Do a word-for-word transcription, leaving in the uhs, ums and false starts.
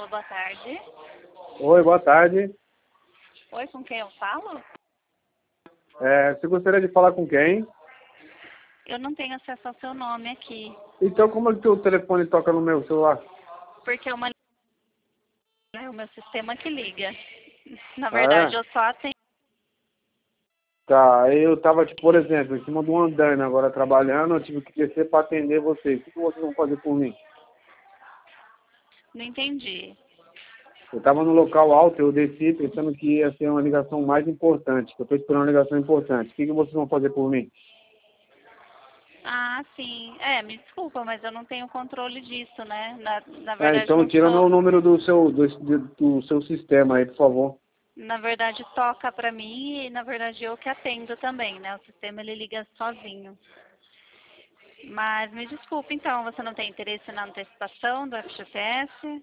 boa tarde. Oi, boa tarde. Oi, com quem eu falo? É, você gostaria de falar com quem? Eu não tenho acesso ao seu nome aqui, Então, como é que o telefone toca no meu celular? porque é uma é o meu sistema que liga. Na Ah, verdade, eu só atendo. tá. Eu tava, tipo, por exemplo, em cima de um andaime agora trabalhando, eu tive que descer para atender vocês. O que que vocês vão fazer por mim? Não entendi. Eu tava no local alto, eu desci pensando que ia ser uma ligação mais importante, que eu tô esperando uma ligação importante. O que que vocês vão fazer por mim? Ah, sim. É, me desculpa, mas eu não tenho controle disso, né? Na, na É, verdade, então não tira sou. meu número do seu, do, do seu sistema aí, por favor. Na verdade, toca pra mim e, na verdade, eu que atendo também, né? O sistema, ele liga sozinho. Mas me desculpe, então, você não tem interesse na antecipação do F G T S?